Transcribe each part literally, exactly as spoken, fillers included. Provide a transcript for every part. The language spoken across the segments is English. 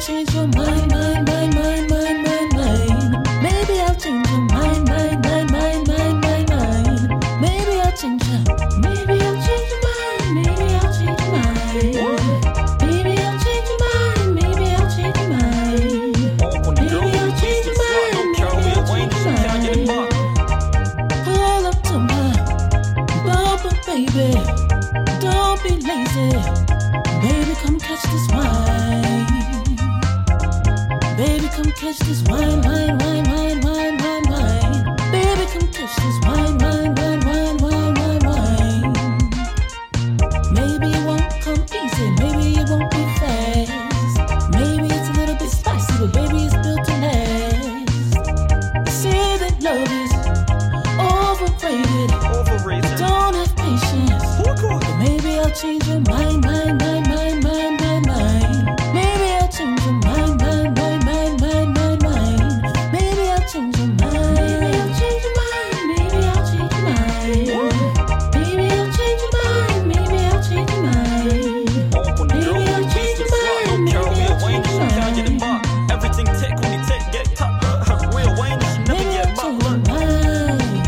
change your mind, mind, mind, mind, mind, mind, mind. Maybe I'll change your mind, mind, mind, mind, mind, mind, mind. Maybe I'll change your, maybe I'll change your mind, maybe I'll change your mind. Maybe I'll change your mind, maybe I'll change your mind. Maybe I'll change your mind, maybe I'll change your mind. Pull up to my bubble, baby. Don't be lazy, baby. Come catch this wine. Baby, come catch this wine, wine, wine, wine, wine, wine, wine. Baby, come catch this wine, wine, wine, wine, wine, wine, wine. Maybe it won't come easy, maybe it won't be fast. Maybe it's a little bit spicy, but baby, it's built to last. You see that love is overrated. Overrated. Don't have patience. But maybe I'll change your mind, mind, mind, mind, mind, mind, mind. Maybe I'll change your mind, mind, mind, mind, mind, mind, mind. Maybe I'll change your mind. Maybe I'll change your mind. Maybe I'll change your mind. Maybe I'll change your mind. Maybe I'll change your mind. Maybe I'll change your mind. Maybe I'll change your mind. Everything tech, when you tech get top. Real Wayne, she never get Maybe I'll change your mind.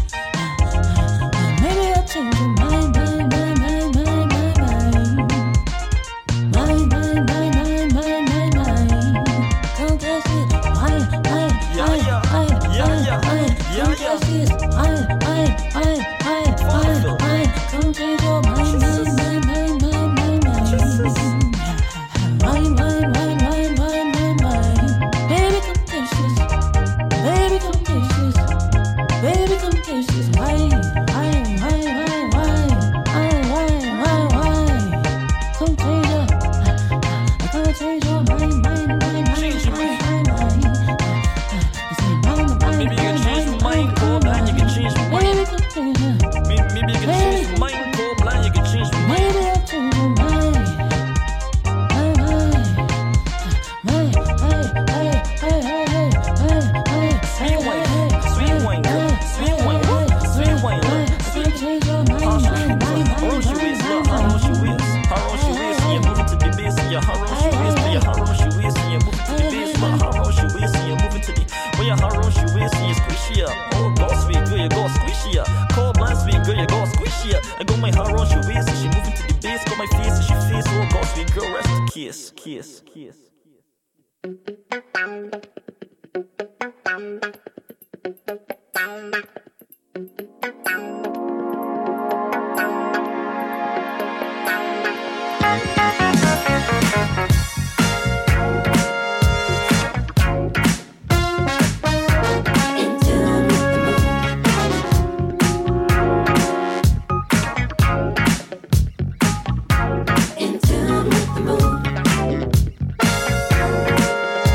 Maybe I'll change your mind, mind, mind, mind, mind, mind, mind. Mind, mind, mind, mind, mind, mind, mind. Come catch it, wine, wine, wine, wine, wine, wine. Come catch it, wine, wine, wine, wine, wine, wine. Come change your mind, mind, mind, mind, mind, mind, mind. Wine, wine, wine, wine, wine, wine, wine. Baby, come catch this. Baby, come catch this. Baby, come catch this. Wine, wine, wine, wine, wine, wine, wine, wine, wine. Come change your, come change your mind, mind, mind, mind, Change your mind, mind, mind. Say mind, mind, Maybe you can mind, change your mind, mind, cool mind, blind, you can change your mind. Baby, come change your, Maybe, maybe you can change your mind, cool blind, you can change your mind. maybe I'll change your mind. Mind, mind, mind, hey, hey, hey, hey, hey, hey, hey, Sweet wine, sweet wine, girl, sweet wine, sweet wine, look. Sweet change your mind, mind, mind, mind, How wrong she is, look, how wrong she is. How wrong she is, and you're moving to the bass, and you're how wrong she is, but you're how wrong she is, and you're moving to the bass, but how wrong she is, and you're moving to the, well, you're how wrong she is, and you're squishy up. Oh, go sweet girl, you go squishy up. Cold blind sweet girl, you go squishy up. I got my how wrong she is, and she moving to the bass, got my face, and she face, oh, go sweet girl, rest the kiss, kiss, kiss.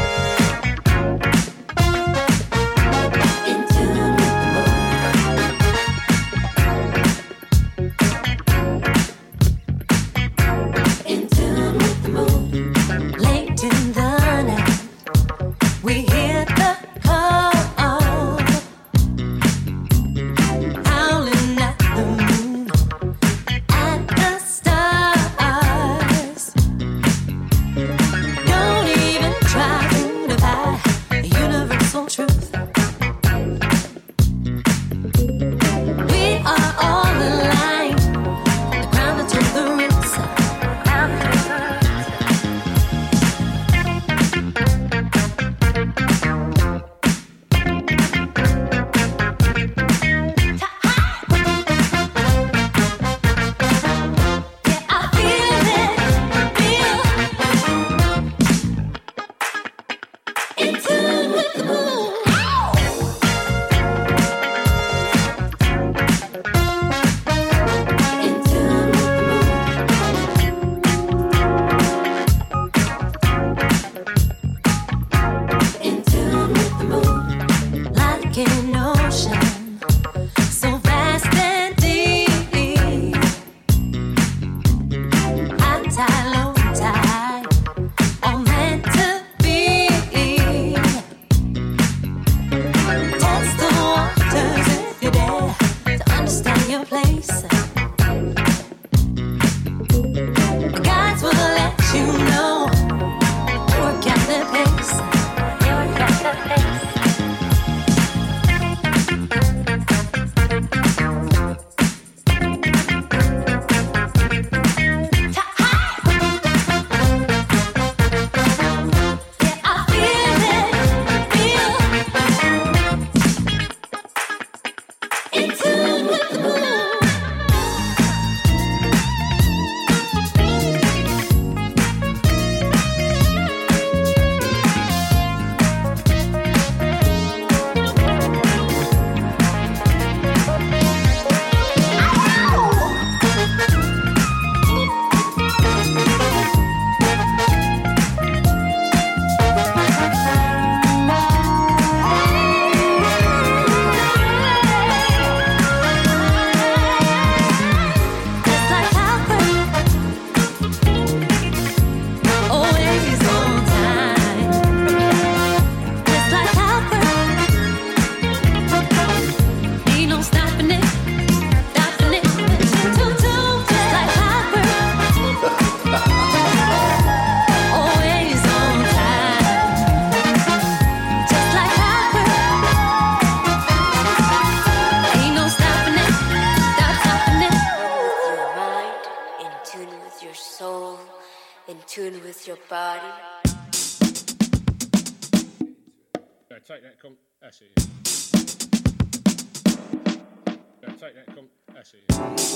In tune with the mood. in tune with your body. Yeah, take that, con- that's it. Yeah, take that, con- that's it.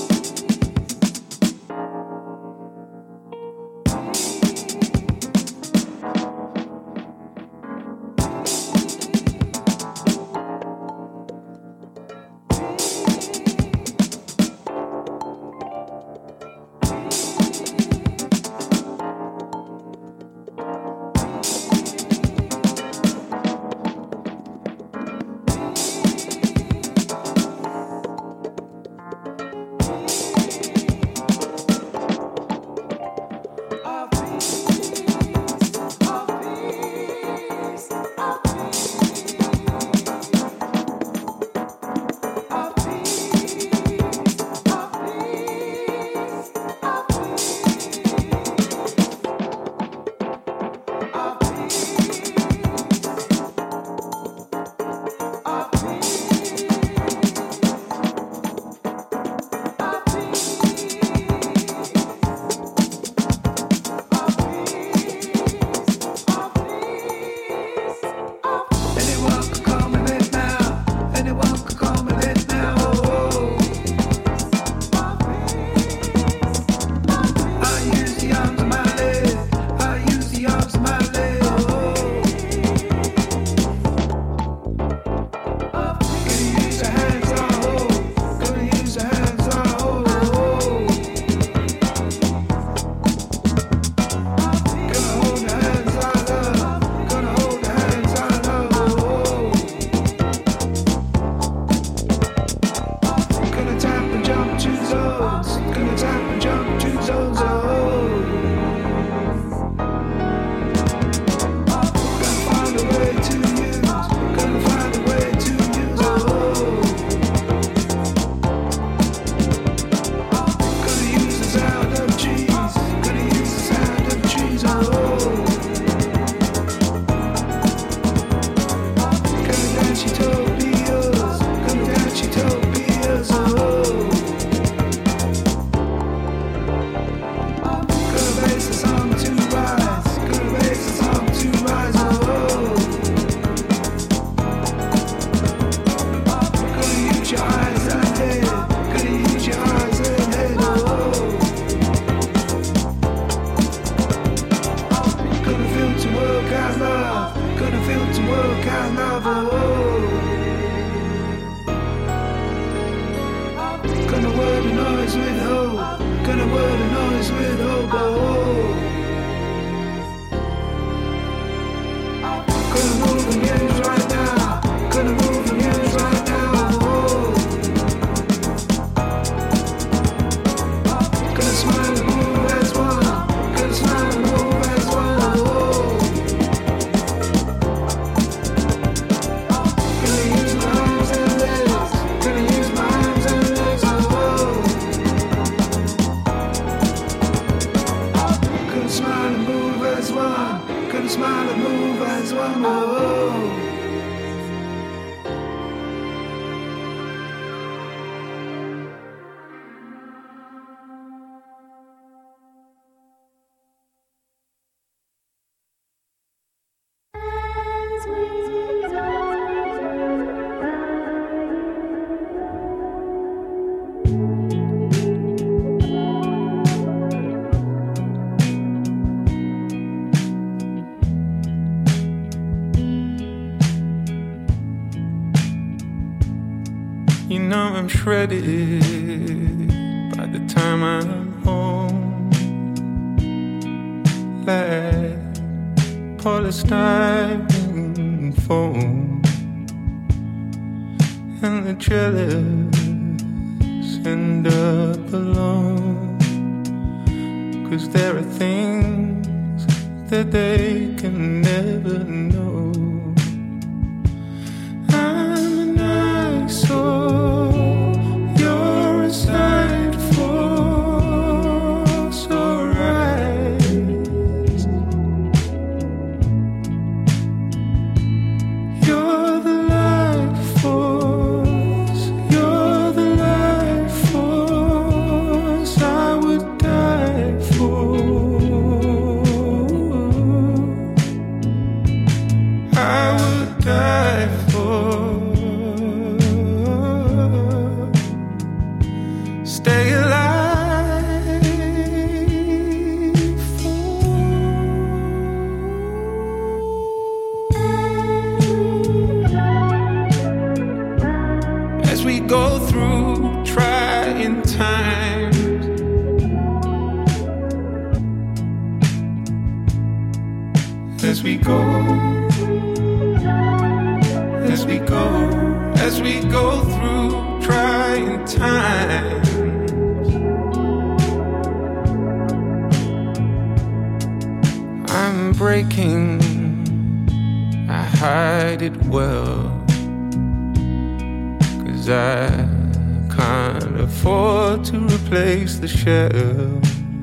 Shredded by the time I'm home, like polystyrene foam, and the jealous end up alone, 'cause there are things that they can never know. I'm an eyesore, side force, alright. You're the life force, you're the life force I would die for. as we go, as we go, as we go through trying times. I'm breaking, I hide it well, 'cause I can't afford to replace the shell.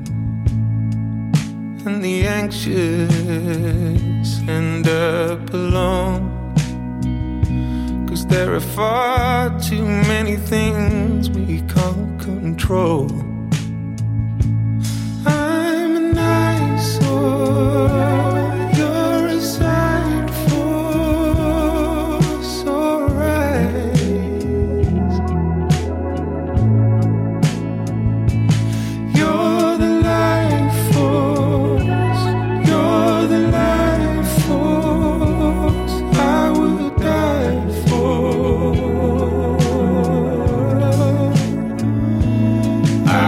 And the anxious end up alone, 'cause there are far too many things we can't control. I'm an eyesore, you're a side force, alright. You're the life force, you're the life force I would die for. I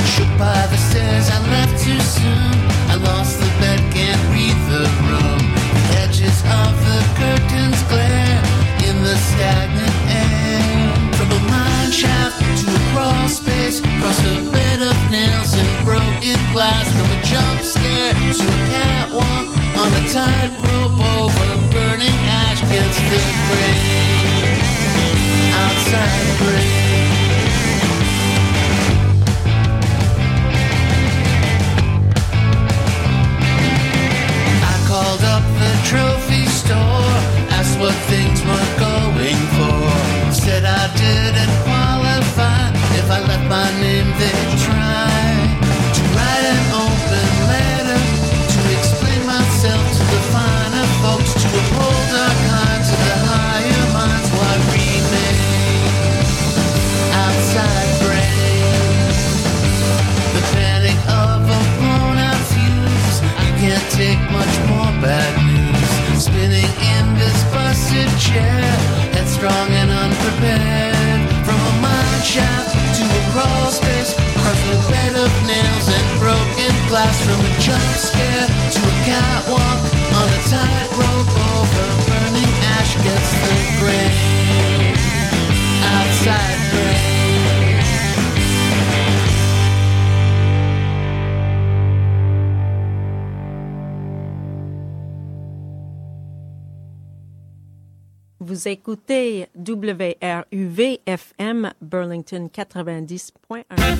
Shook by the stairs, I left too soon. I lost the bed, can't read the room. The edges of the curtains glare in the stagnant air. From a mine shaft to a crawl space, across a bed of nails and broken glass. From a jump scare to a catwalk on a tightrope over burning ash against the grain. Outside the grain. Called up the trophy store, asked what things were going for. Said I didn't qualify, if I left my name they'd try to write an open letter, to explain myself to the finer folks, to uphold our kind to the higher minds, while I remain outside brain. The panic of a blown out fuse, I can't take much more bad news. Spinning in this busted chair, headstrong and unprepared. From a mine shaft to a crawl space, across a bed of nails and broken glass. From a jump scare to a catwalk on a tightrope over burning ash against the grain. Outside grain. Vous écoutez W R U V F M Burlington quatre-vingt-dix point un.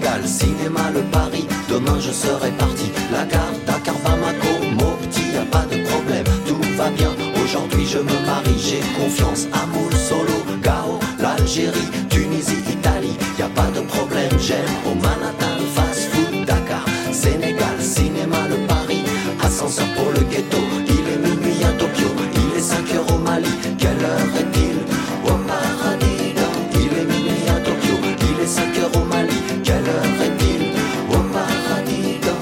Sénégal, cinéma, le Paris. Demain je serai parti. La gare, Dakar, Bamako, Mopti, y a pas de problème, tout va bien. Aujourd'hui je me marie, j'ai confiance. Amour, Solo, Gao, l'Algérie, Tunisie, Italie, y a pas de problème. J'aime au Manhattan, fast food, Dakar, Sénégal, cinéma, le Paris. Ascenseur pour le ghetto, il est minuit à Tokyo, il est cinq heures au Mali. Quelle heure est-il? Au paradis, il est minuit à Tokyo, il est cinq heures au Mali. Quelle heure est-il? Au paradis.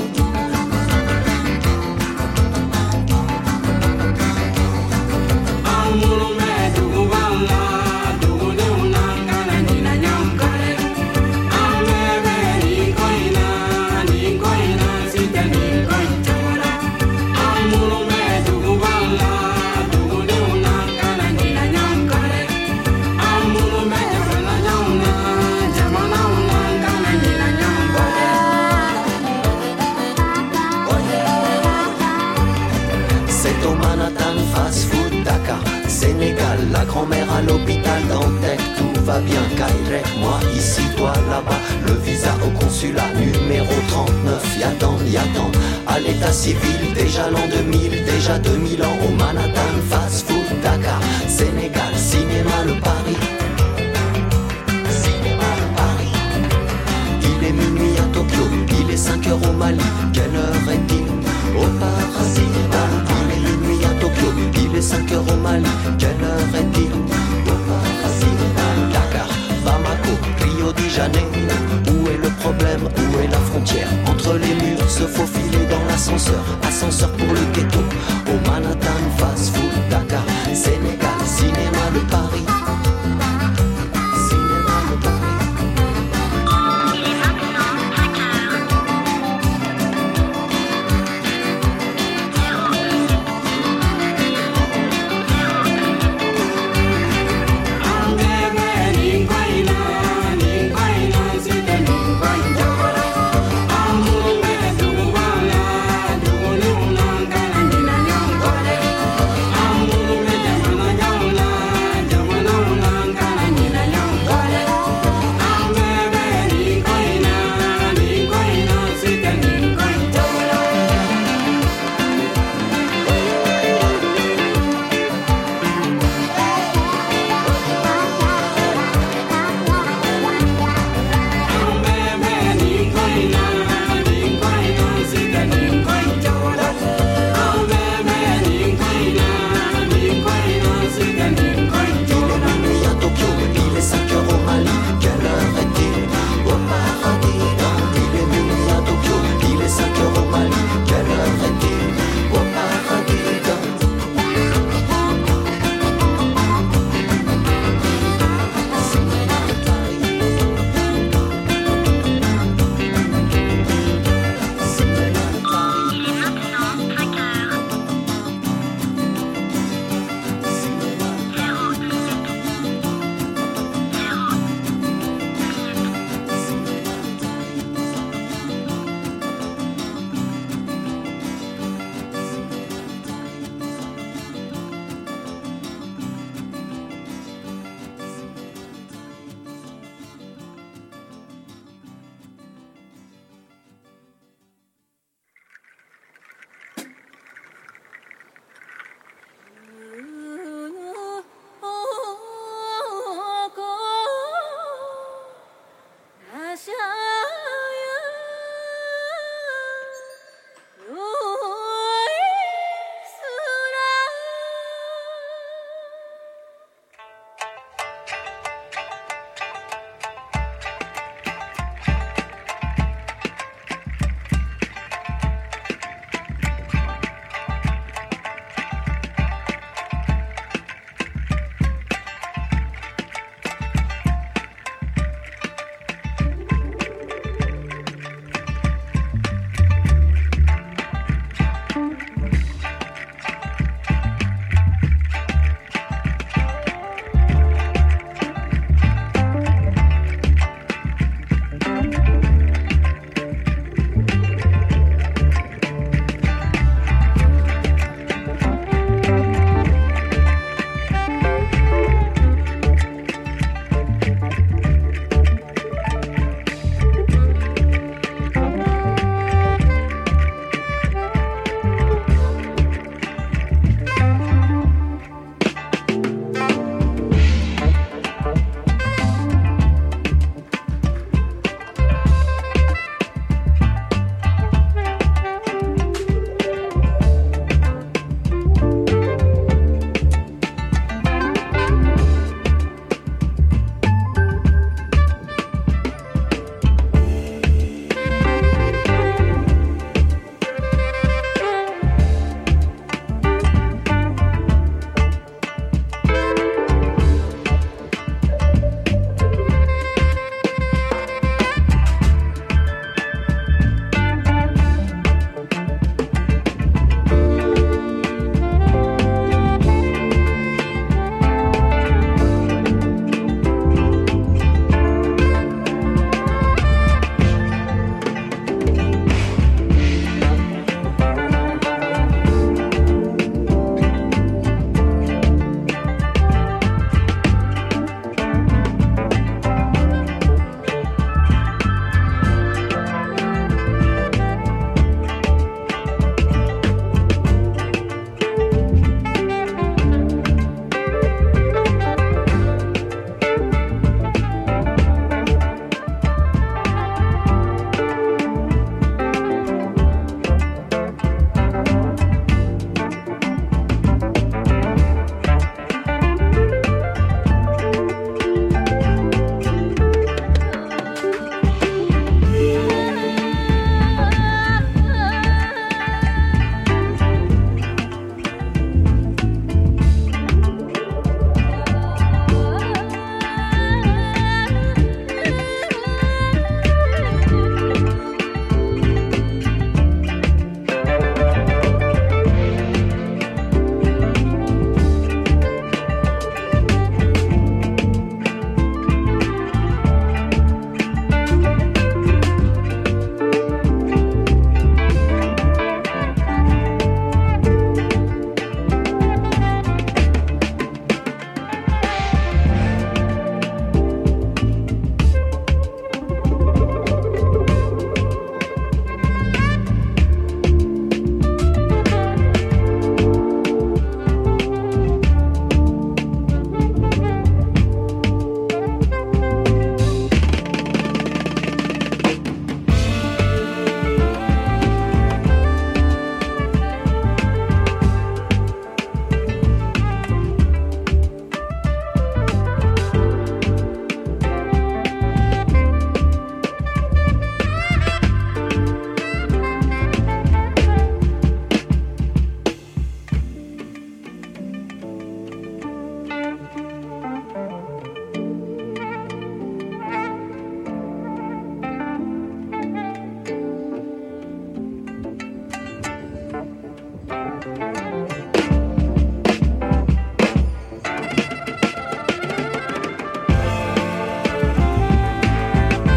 Sénégal, la grand-mère à l'hôpital Dantec, tout va bien, Kairek, moi ici, toi là-bas, le visa au consulat, numéro trente-neuf, y'attend, y'attend, à l'état civil, déjà l'an deux mille, déjà deux mille ans, au Manhattan, fast food, Dakar, Sénégal, cinéma, le Paris, cinéma, le Paris, il est minuit à Tokyo, il est cinq heures au Mali, quelle heure est-il? Au paradis, il est minuit à Tokyo, il est cinq heures au Mali, quelle heure est-il? Au paradis, Dakar, Bamako, Rio de Janeiro, où est le problème, où est la frontière? Entre les murs, se faufiler dans l'ascenseur, ascenseur pour le ghetto, au Manhattan, fast food, Dakar, Sénégal, cinéma, le Paris.